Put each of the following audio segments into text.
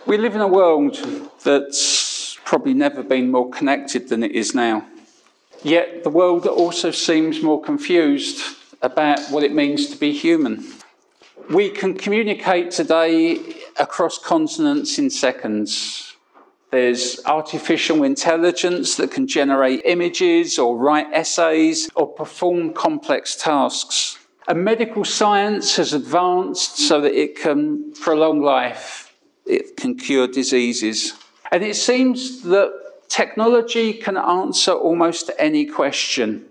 We live in a world that's probably never been more connected than it is now. Yet the world also seems more confused about what it means to be human. We can communicate today across continents in seconds. There's artificial intelligence that can generate images or write essays or perform complex tasks. And medical science has advanced so that it can prolong life. It can cure diseases. And it seems that technology can answer almost any question.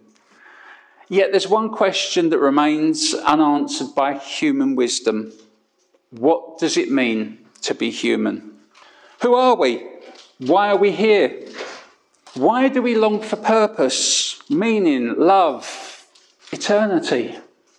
Yet there's one question that remains unanswered by human wisdom. What does it mean to be human? Who are we? Why are we here? Why do we long for purpose, meaning, love, eternity?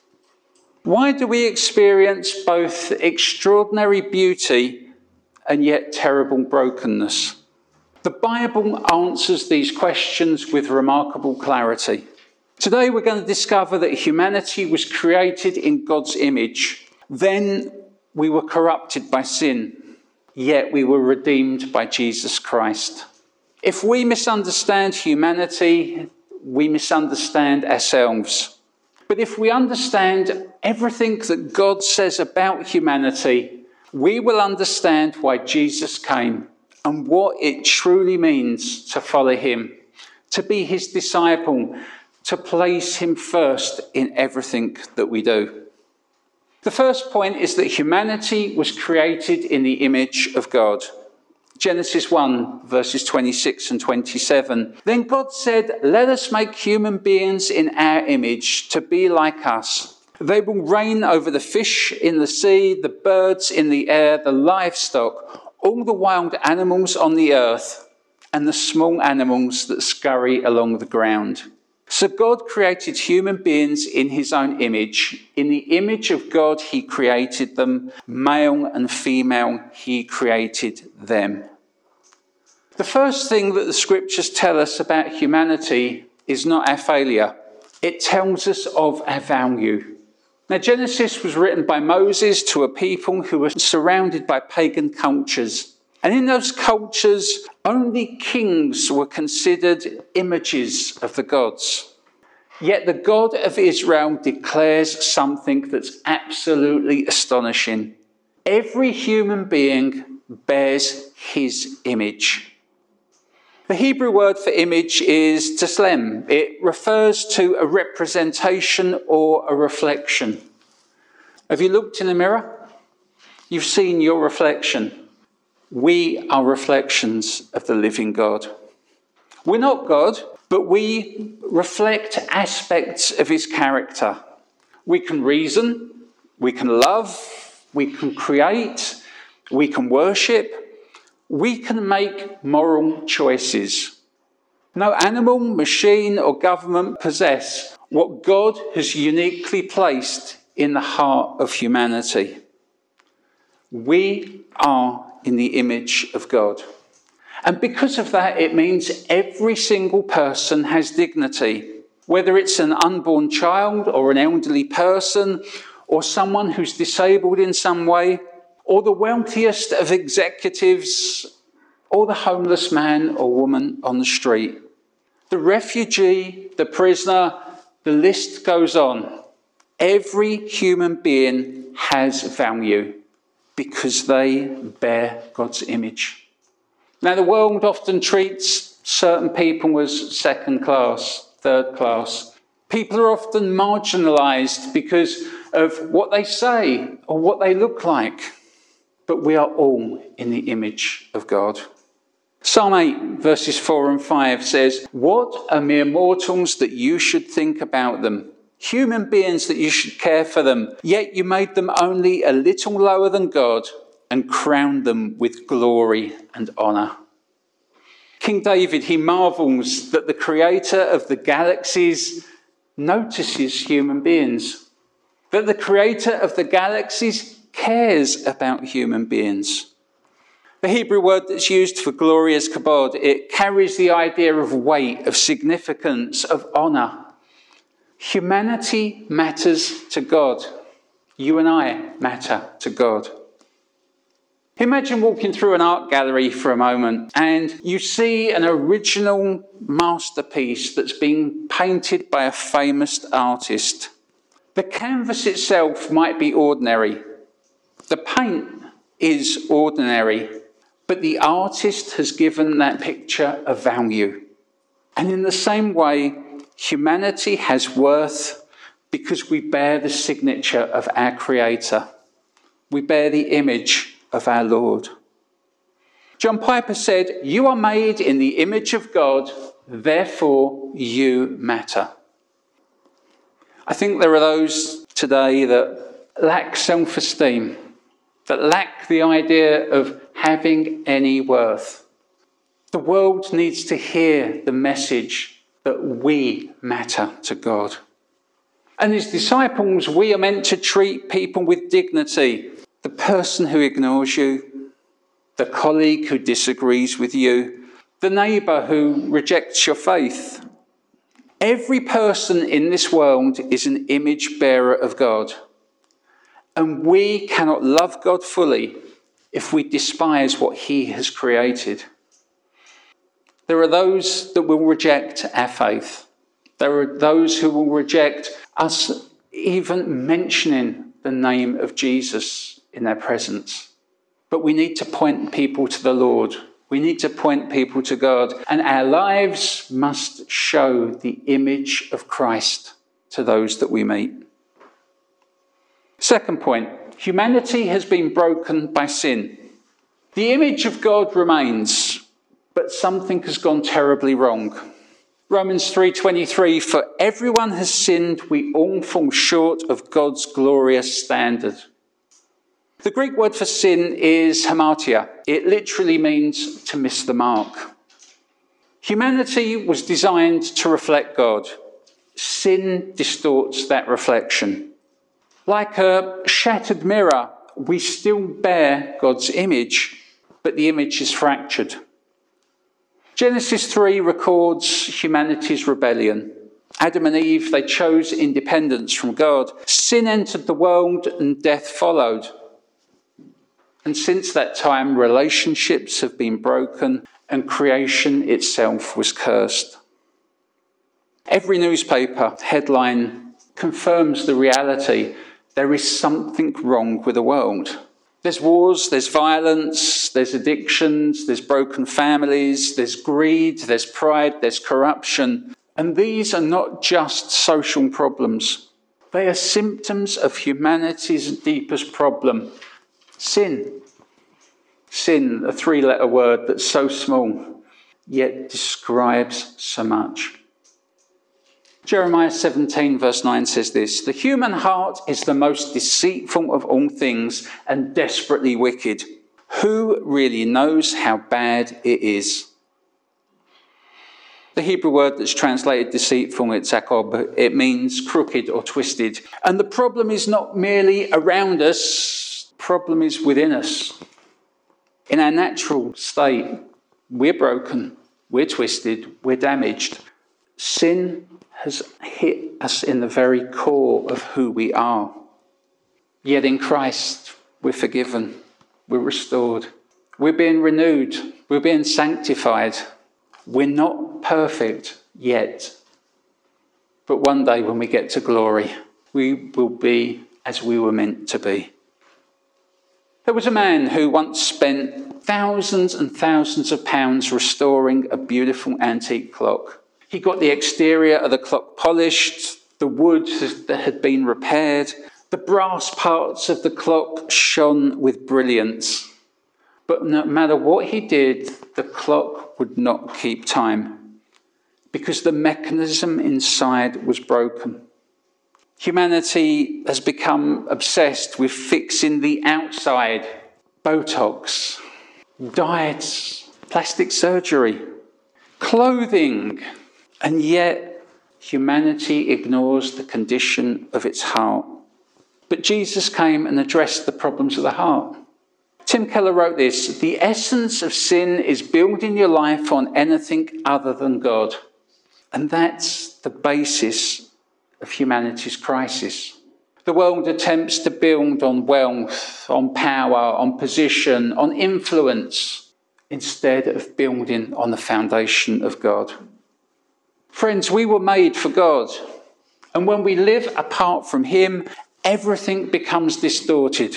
Why do we experience both extraordinary beauty and yet terrible brokenness? The Bible answers these questions with remarkable clarity. Today we're going to discover that humanity was created in God's image. Then we were corrupted by sin, yet we were redeemed by Jesus Christ. If we misunderstand humanity, we misunderstand ourselves. But if we understand everything that God says about humanity, we will understand why Jesus came and what it truly means to follow him, to be his disciple, to place him first in everything that we do. The first point is that humanity was created in the image of God. Genesis 1, verses 26 and 27. Then God said, "Let us make human beings in our image, to be like us. They will reign over the fish in the sea, the birds in the air, the livestock, all the wild animals on the earth, and the small animals that scurry along the ground." So God created human beings in his own image. In the image of God, he created them. Male and female, he created them. The first thing that the scriptures tell us about humanity is not our failure. It tells us of our value. Now, Genesis was written by Moses to a people who were surrounded by pagan cultures. And in those cultures, only kings were considered images of the gods. Yet the God of Israel declares something that's absolutely astonishing. Every human being bears his image. The Hebrew word for image is tselem. It refers to a representation or a reflection. Have you looked in a mirror? You've seen your reflection. We are reflections of the living God. We're not God, but we reflect aspects of his character. We can reason, we can love, we can create, we can worship. We can make moral choices. No animal, machine, or government possess what God has uniquely placed in the heart of humanity. We are in the image of God. And because of that, it means every single person has dignity, whether it's an unborn child or an elderly person or someone who's disabled in some way, or the wealthiest of executives, or the homeless man or woman on the street. The refugee, the prisoner, the list goes on. Every human being has value because they bear God's image. Now, the world often treats certain people as second class, third class. People are often marginalised because of what they say or what they look like. But we are all in the image of God. Psalm 8, verses 4 and 5 says, "What are mere mortals that you should think about them? Human beings that you should care for them. Yet you made them only a little lower than God and crowned them with glory and honour." King David, he marvels that the creator of the galaxies notices human beings. That the creator of the galaxies cares about human beings. The Hebrew word that's used for glory is kabod. It carries the idea of weight, of significance, of honour. Humanity matters to God. You and I matter to God. Imagine walking through an art gallery for a moment and you see an original masterpiece that's been painted by a famous artist. The canvas itself might be ordinary. The paint is ordinary, but the artist has given that picture a value. And in the same way, humanity has worth because we bear the signature of our Creator. We bear the image of our Lord. John Piper said, "You are made in the image of God, therefore you matter." I think there are those today that lack self-esteem, that lack the idea of having any worth. The world needs to hear the message that we matter to God. And as disciples, we are meant to treat people with dignity. The person who ignores you, the colleague who disagrees with you, the neighbour who rejects your faith. Every person in this world is an image bearer of God. And we cannot love God fully if we despise what He has created. There are those that will reject our faith. There are those who will reject us even mentioning the name of Jesus in their presence. But we need to point people to the Lord. We need to point people to God. And our lives must show the image of Christ to those that we meet. Second point, humanity has been broken by sin. The image of God remains, but something has gone terribly wrong. Romans 3:23, "For everyone has sinned, we all fall short of God's glorious standard." The Greek word for sin is hamartia. It literally means to miss the mark. Humanity was designed to reflect God. Sin distorts that reflection. Like a shattered mirror, we still bear God's image, but the image is fractured. Genesis 3 records humanity's rebellion. Adam and Eve, they chose independence from God. Sin entered the world and death followed. And since that time, relationships have been broken and creation itself was cursed. Every newspaper headline confirms the reality. There is something wrong with the world. There's wars, there's violence, there's addictions, there's broken families, there's greed, there's pride, there's corruption. And these are not just social problems. They are symptoms of humanity's deepest problem. Sin. Sin, a three-letter word that's so small, yet describes so much. Jeremiah 17 verse 9 says this, "The human heart is the most deceitful of all things and desperately wicked. Who really knows how bad it is?" The Hebrew word that's translated deceitful, it's akob. It means crooked or twisted. And the problem is not merely around us, the problem is within us. In our natural state, we're broken, we're twisted, we're damaged. Sin has hit us in the very core of who we are. Yet in Christ, we're forgiven, we're restored, we're being renewed, we're being sanctified. We're not perfect yet, but one day when we get to glory, we will be as we were meant to be. There was a man who once spent thousands and thousands of pounds restoring a beautiful antique clock. He got the exterior of the clock polished, the wood that had been repaired, the brass parts of the clock shone with brilliance. But no matter what he did, the clock would not keep time because the mechanism inside was broken. Humanity has become obsessed with fixing the outside. Botox, diets, plastic surgery, clothing. And yet, humanity ignores the condition of its heart. But Jesus came and addressed the problems of the heart. Tim Keller wrote this, "The essence of sin is building your life on anything other than God." And that's the basis of humanity's crisis. The world attempts to build on wealth, on power, on position, on influence, instead of building on the foundation of God. Friends, we were made for God, and when we live apart from Him, everything becomes distorted.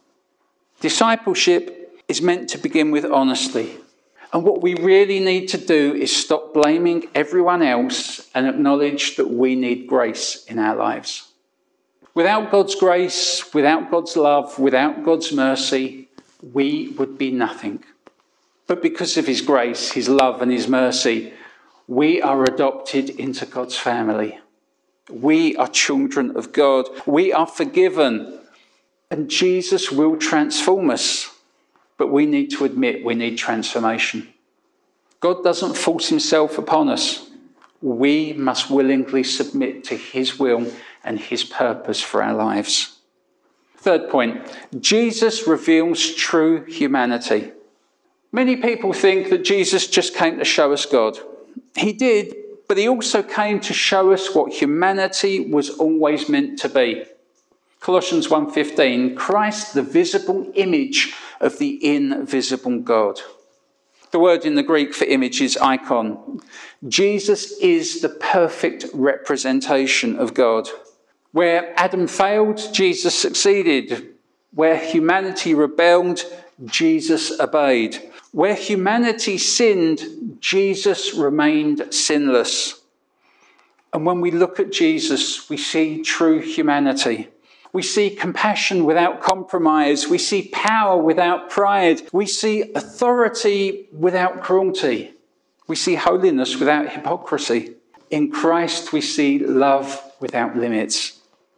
Discipleship is meant to begin with honesty. And what we really need to do is stop blaming everyone else and acknowledge that we need grace in our lives. Without God's grace, without God's love, without God's mercy, we would be nothing. But because of His grace, His love and His mercy, we are adopted into God's family. We are children of God. We are forgiven. And Jesus will transform us. But we need to admit we need transformation. God doesn't force Himself upon us. We must willingly submit to His will and His purpose for our lives. Third point, Jesus reveals true humanity. Many people think that Jesus just came to show us God. He did, but He also came to show us what humanity was always meant to be. Colossians 1:15, Christ, the visible image of the invisible God. The word in the Greek for image is icon. Jesus is the perfect representation of God. Where Adam failed, Jesus succeeded. Where humanity rebelled, Jesus obeyed. Where humanity sinned, Jesus remained sinless. And when we look at Jesus, we see true humanity. We see compassion without compromise. We see power without pride. We see authority without cruelty. We see holiness without hypocrisy. In Christ, we see love without limits.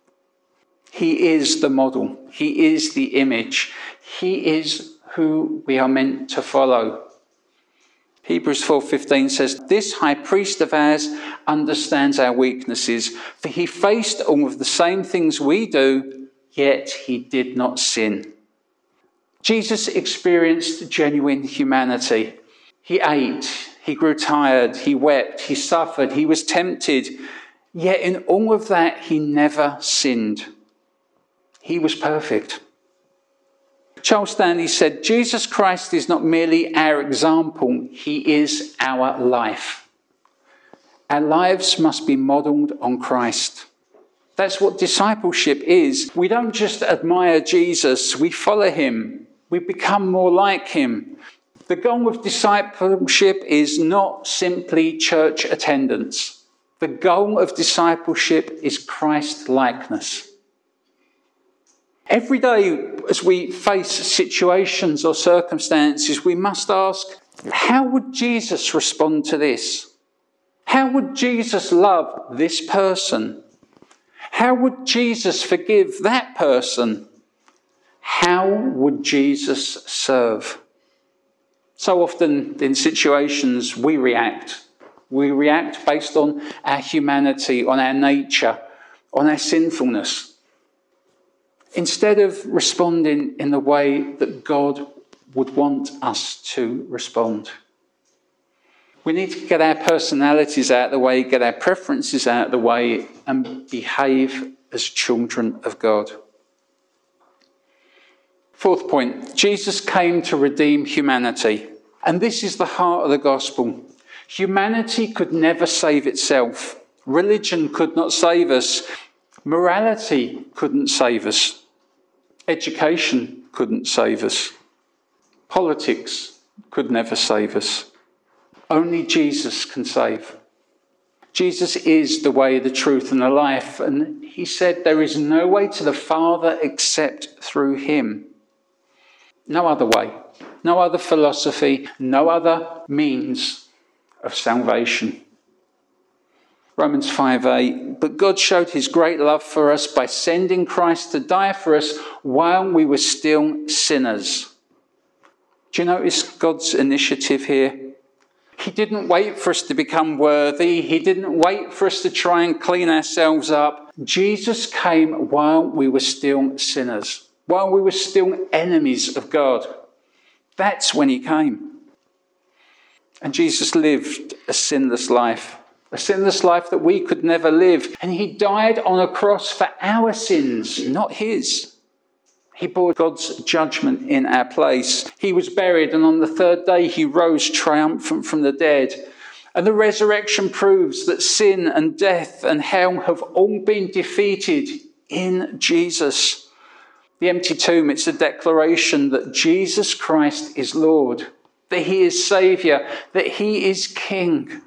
He is the model. He is the image. He is who we are meant to follow. Hebrews 4:15 says, this high priest of ours understands our weaknesses, for he faced all of the same things we do, yet he did not sin. Jesus experienced genuine humanity. He ate, he grew tired, he wept, he suffered, he was tempted, yet in all of that he never sinned. He was perfect. Charles Stanley said, Jesus Christ is not merely our example, he is our life. Our lives must be modelled on Christ. That's what discipleship is. We don't just admire Jesus, we follow him. We become more like him. The goal of discipleship is not simply church attendance. The goal of discipleship is Christ-likeness. Every day, as we face situations or circumstances, we must ask, how would Jesus respond to this? How would Jesus love this person? How would Jesus forgive that person? How would Jesus serve? So often in situations we react. We react based on our humanity, on our nature, on our sinfulness, instead of responding in the way that God would want us to respond. We need to get our personalities out of the way, get our preferences out of the way, and behave as children of God. Fourth point, Jesus came to redeem humanity. And this is the heart of the gospel. Humanity could never save itself. Religion could not save us. Morality couldn't save us. Education couldn't save us. Politics could never save us. Only Jesus can save. Jesus is the way, the truth, and the life. And he said there is no way to the Father except through him. No other way, no other philosophy, no other means of salvation. Romans 5:8, but God showed his great love for us by sending Christ to die for us while we were still sinners. Do you notice God's initiative here? He didn't wait for us to become worthy. He didn't wait for us to try and clean ourselves up. Jesus came while we were still sinners, while we were still enemies of God. That's when he came. And Jesus lived a sinless life. a sinless life that we could never live. And he died on a cross for our sins, not his. He bore God's judgment in our place. He was buried, and on the third day he rose triumphant from the dead. And the resurrection proves that sin and death and hell have all been defeated in Jesus. The empty tomb, it's a declaration that Jesus Christ is Lord, that he is Saviour, that he is King.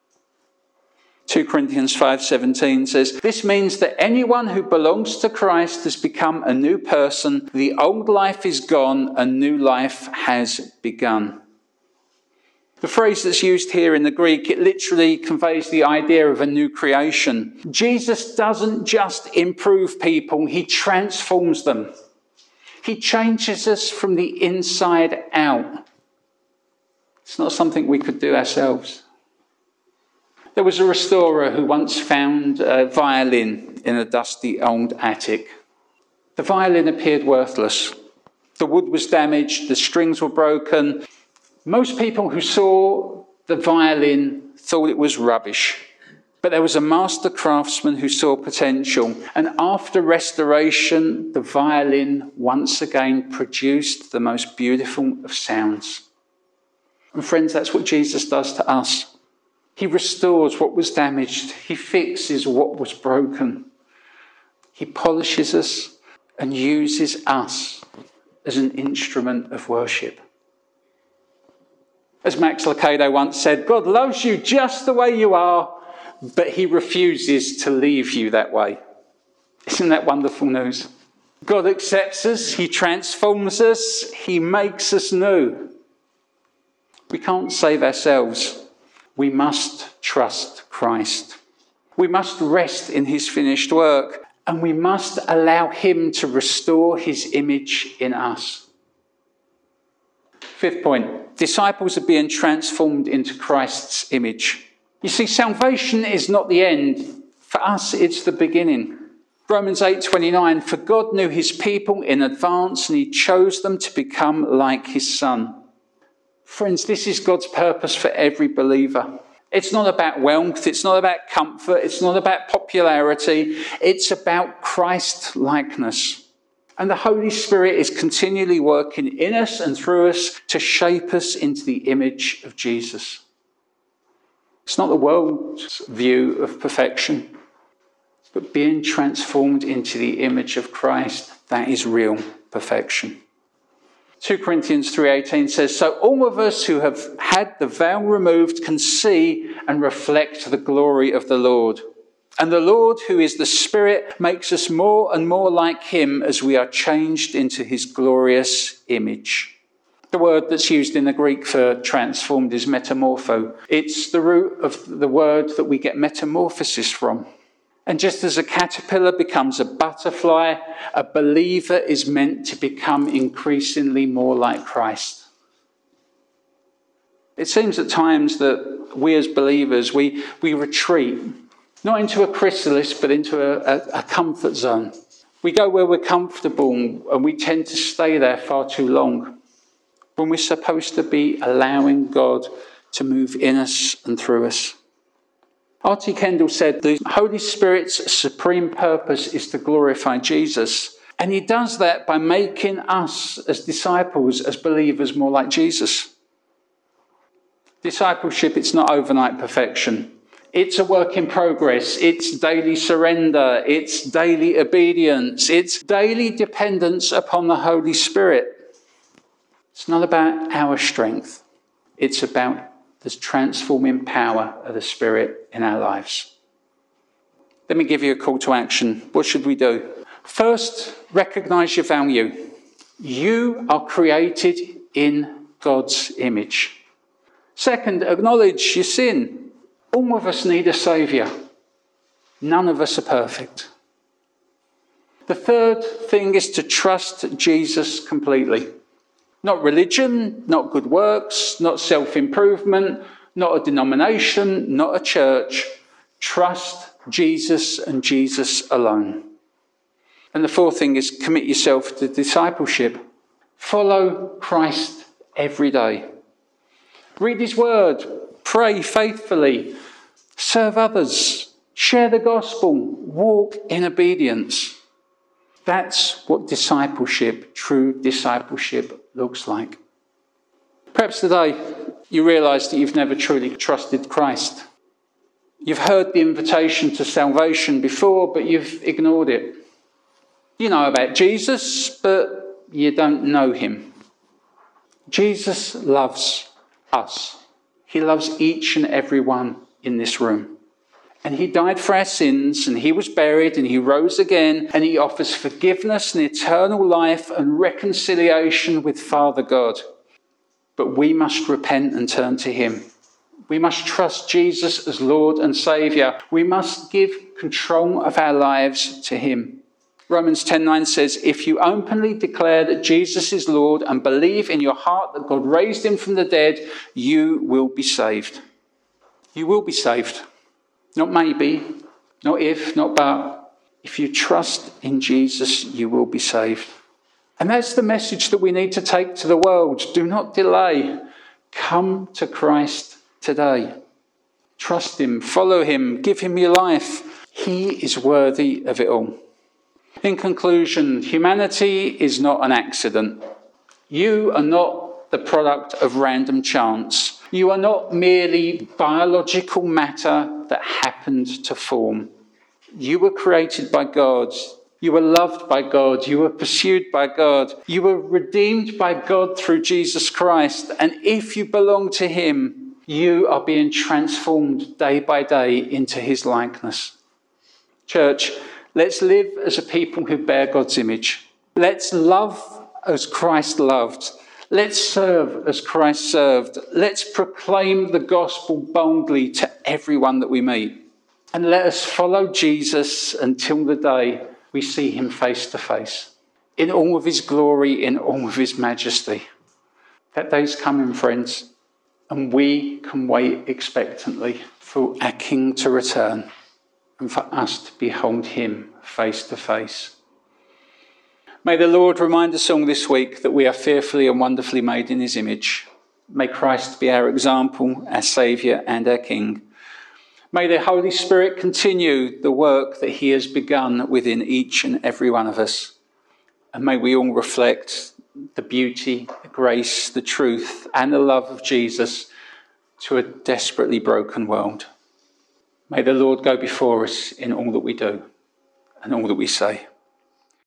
2 Corinthians 5:17 says, "This means that anyone who belongs to Christ has become a new person. The old life is gone, a new life has begun." The phrase that's used here in the Greek, it literally conveys the idea of a new creation. Jesus doesn't just improve people, he transforms them. He changes us from the inside out. It's not something we could do ourselves. There was a restorer who once found a violin in a dusty old attic. The violin appeared worthless. The wood was damaged, the strings were broken. Most people who saw the violin thought it was rubbish. But there was a master craftsman who saw potential. And after restoration, the violin once again produced the most beautiful of sounds. And friends, that's what Jesus does to us. He restores what was damaged. He fixes what was broken. He polishes us and uses us as an instrument of worship. As Max Lucado once said, God loves you just the way you are, but he refuses to leave you that way. Isn't that wonderful news? God accepts us, he transforms us, he makes us new. We can't save ourselves. We must trust Christ. We must rest in his finished work, and we must allow him to restore his image in us. Fifth point, disciples are being transformed into Christ's image. You see, salvation is not the end. For us, it's the beginning. Romans 8:29, "For God knew his people in advance, and he chose them to become like his Son." Friends, this is God's purpose for every believer. It's not about wealth, it's not about comfort, it's not about popularity, it's about Christ-likeness. And the Holy Spirit is continually working in us and through us to shape us into the image of Jesus. It's not the world's view of perfection, but being transformed into the image of Christ, that is real perfection. 2 Corinthians 3:18 says, "So all of us who have had the veil removed can see and reflect the glory of the Lord. And the Lord, who is the Spirit, makes us more and more like him as we are changed into his glorious image." The word that's used in the Greek for transformed is metamorpho. It's the root of the word that we get metamorphosis from. And just as a caterpillar becomes a butterfly, a believer is meant to become increasingly more like Christ. It seems at times that we as believers, we retreat, not into a chrysalis, but into a comfort zone. We go where we're comfortable, and we tend to stay there far too long, when we're supposed to be allowing God to move in us and through us. R.T. Kendall said the Holy Spirit's supreme purpose is to glorify Jesus. And he does that by making us as disciples, as believers, more like Jesus. Discipleship, it's not overnight perfection. It's a work in progress. It's daily surrender. It's daily obedience. It's daily dependence upon the Holy Spirit. It's not about our strength. It's about the transforming power of the Spirit in our lives. Let me give you a call to action. What should we do? First, recognize your value. You are created in God's image. Second, acknowledge your sin. All of us need a saviour. None of us are perfect. The third thing is to trust Jesus completely. Not religion, not good works, not self-improvement, not a denomination, not a church. Trust Jesus and Jesus alone. And the fourth thing is commit yourself to discipleship. Follow Christ every day. Read his word. Pray faithfully. serve others, share the gospel, walk in obedience. That's what discipleship, true discipleship, looks like. Perhaps today you realise that you've never truly trusted Christ. You've heard the invitation to salvation before, but you've ignored it. You know about Jesus, but you don't know him. Jesus loves us. He loves each and every one in this room. And he died for our sins, and he was buried, and he rose again, and he offers forgiveness and eternal life and reconciliation with Father God. But we must repent and turn to him. We must trust Jesus as Lord and Saviour. We must give control of our lives to him. Romans 10:9 says, if you openly declare that Jesus is Lord and believe in your heart that God raised him from the dead, you will be saved. You will be saved. Not maybe, not if, not but. If you trust in Jesus, you will be saved. And that's the message that we need to take to the world. Do not delay. Come to Christ today. Trust him, follow him, give him your life. He is worthy of it all. In conclusion, humanity is not an accident. You are not the product of random chance. You are not merely biological matter that happened to form. You were created by God. You were loved by God. You were pursued by God. You were redeemed by God through Jesus Christ. And if you belong to him, you are being transformed day by day into his likeness. Church, let's live as a people who bear God's image. Let's love as Christ loved. Let's serve as Christ served. Let's proclaim the gospel boldly to everyone that we meet. And let us follow Jesus until the day we see him face to face, in all of his glory, in all of his majesty. That day's coming, friends, and we can wait expectantly for our King to return and for us to behold him face to face. May the Lord remind us all this week that we are fearfully and wonderfully made in his image. May Christ be our example, our Saviour and our King. May the Holy Spirit continue the work that he has begun within each and every one of us. And may we all reflect the beauty, the grace, the truth and the love of Jesus to a desperately broken world. May the Lord go before us in all that we do and all that we say.